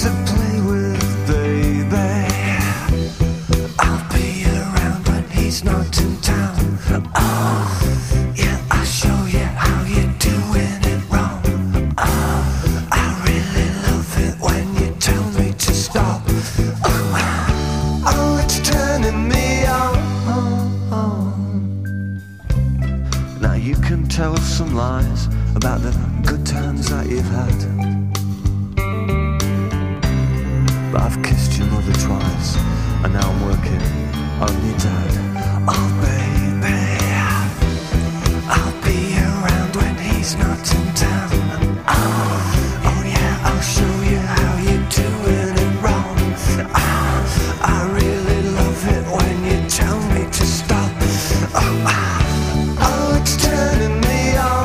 to play with, baby. I'll be around when he's not in town. Oh, yeah, I'll show you how you're doing it wrong. Oh, I really love it when you tell me to stop. Oh, it's turning me on. Now you can tell some lies about the good times that you've had, but I've kissed your mother twice, and now I'm working on your dad. Oh baby, I'll be around when he's not in town. Oh yeah, I'll show you how you're doing it wrong. I really love it when you tell me to stop. Oh, it's turning me on.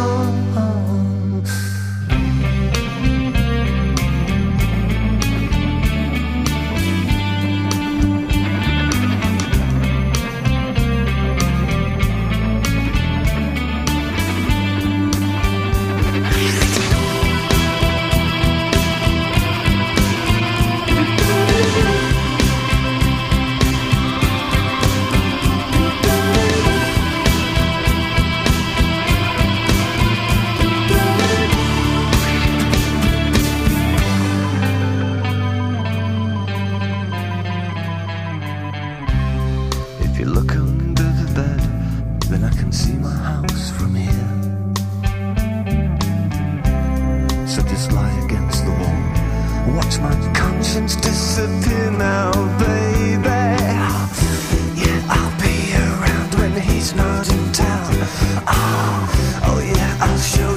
If you look under the bed, then I can see my house from here. So just lie against the wall, watch my conscience disappear now, baby. Yeah, I'll be around when he's not in town. Oh yeah, I'll show